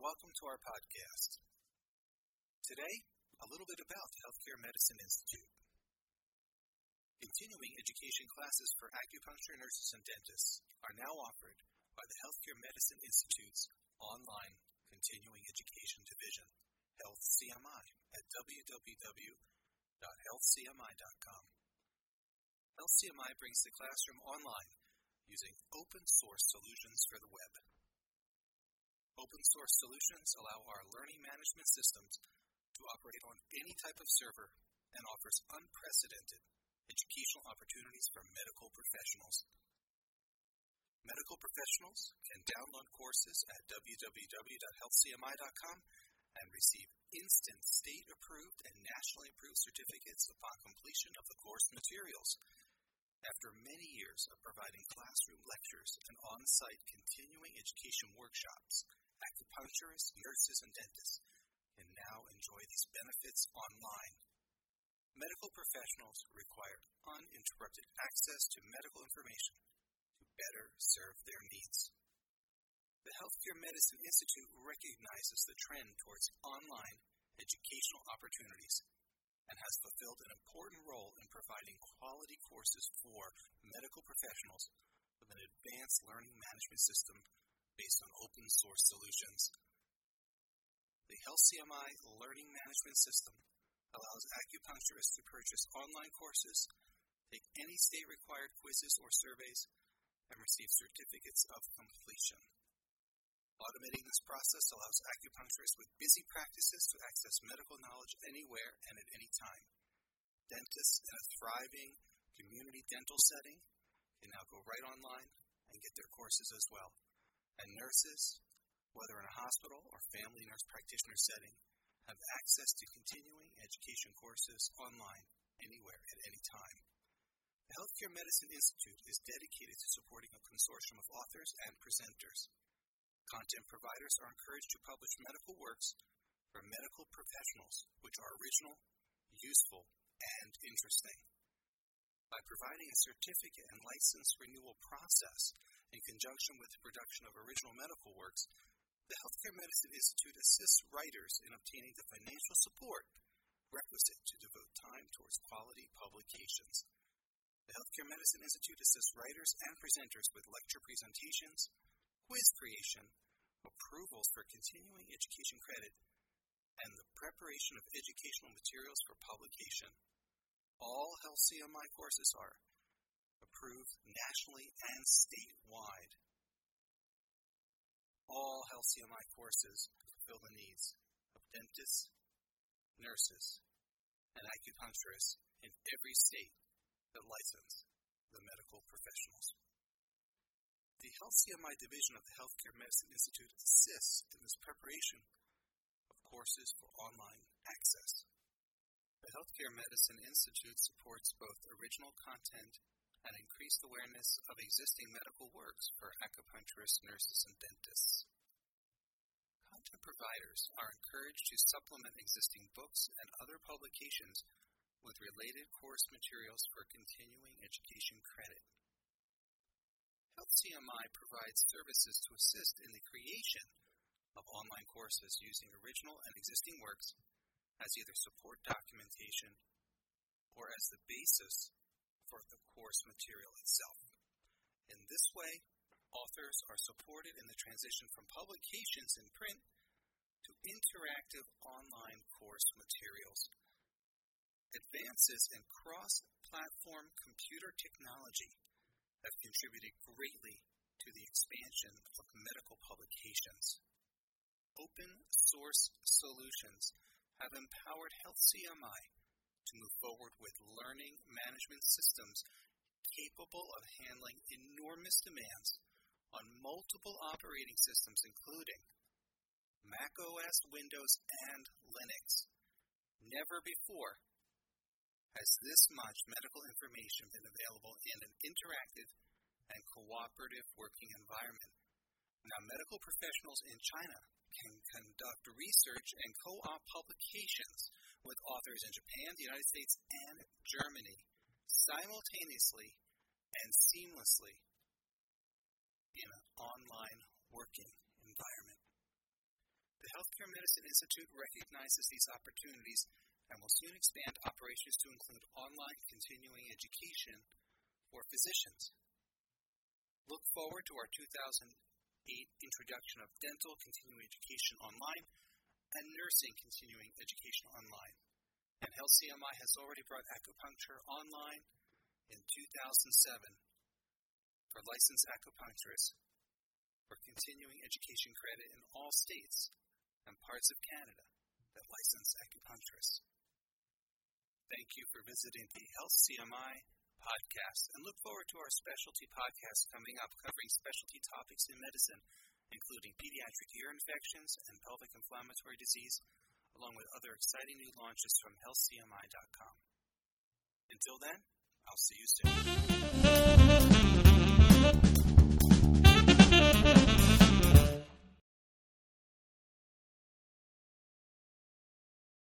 welcome to our podcast. Today, a little bit about the Healthcare Medicine Institute. Continuing education classes for acupuncture nurses and dentists are now offered by the Healthcare Medicine Institute's online continuing education division, HealthCMI, at www.healthcmi.com. HealthCMI brings the classroom online using open source solutions for the web. Open source solutions allow our learning management systems to operate on any type of server and offers unprecedented educational opportunities for medical professionals. Medical professionals can download courses at www.healthcmi.com and receive instant state-approved and nationally approved certificates upon completion of the course materials. After many years of providing classroom lectures and on-site continuing education workshops, acupuncturists, nurses, and dentists can now enjoy these benefits online. Medical professionals require uninterrupted access to medical information to better serve their needs. The Healthcare Medicine Institute recognizes the trend towards online educational opportunities and has fulfilled an important role in providing quality courses for medical professionals with an advanced learning management system based on open source solutions. The HealthCMI Learning Management System allows acupuncturists to purchase online courses, take any state-required quizzes or surveys, and receive certificates of completion. Automating this process allows acupuncturists with busy practices to access medical knowledge anywhere and at any time. Dentists in a thriving community dental setting can now go right online and get their courses as well. And nurses, whether in a hospital or family nurse practitioner setting, have access to continuing education courses online anywhere at any time. The Healthcare Medicine Institute is dedicated to supporting a consortium of authors and presenters. Content providers are encouraged to publish medical works for medical professionals which are original, useful, and interesting. By providing a certificate and license renewal process in conjunction with the production of original medical works, the Healthcare Medicine Institute assists writers in obtaining the financial support requisite to devote time towards quality publications. The Healthcare Medicine Institute assists writers and presenters with lecture presentations, quiz creation, approvals for continuing education credit, and the preparation of educational materials for publication. All HealthCMI courses are approved nationally and statewide. All HealthCMI courses fulfill the needs of dentists, nurses, and acupuncturists in every state that license the medical professionals. The HealthCMI division of the Healthcare Medicine Institute assists in this preparation of courses for online access. The Healthcare Medicine Institute supports both original content and increased awareness of existing medical works for acupuncturists, nurses, and dentists. Content providers are encouraged to supplement existing books and other publications with related course materials for continuing education credit. HealthCMI provides services to assist in the creation of online courses using original and existing works as either support documentation or as the basis for the course material itself. In this way, authors are supported in the transition from publications in print to interactive online course materials. Advances in cross-platform computer technology have contributed greatly to the expansion of medical publications. Open source solutions have empowered HealthCMI to move forward with learning management systems capable of handling enormous demands on multiple operating systems including macOS, Windows, and Linux. Never before has this much medical information been available in an interactive and cooperative working environment. Now, medical professionals in China can conduct research and co-op publications with authors in Japan, the United States, and Germany simultaneously and seamlessly in an online working environment. Healthcare Medicine Institute recognizes these opportunities and will soon expand operations to include online continuing education for physicians. Look forward to our 2008 introduction of dental continuing education online and nursing continuing education online. And Health CMI has already brought acupuncture online in 2007 for licensed acupuncturists for continuing education credit in all states and parts of Canada that license acupuncturists. Thank you for visiting the Health CMI podcast, and look forward to our specialty podcast coming up covering specialty topics in medicine, including pediatric ear infections and pelvic inflammatory disease, along with other exciting new launches from healthcmi.com. Until then, I'll see you soon.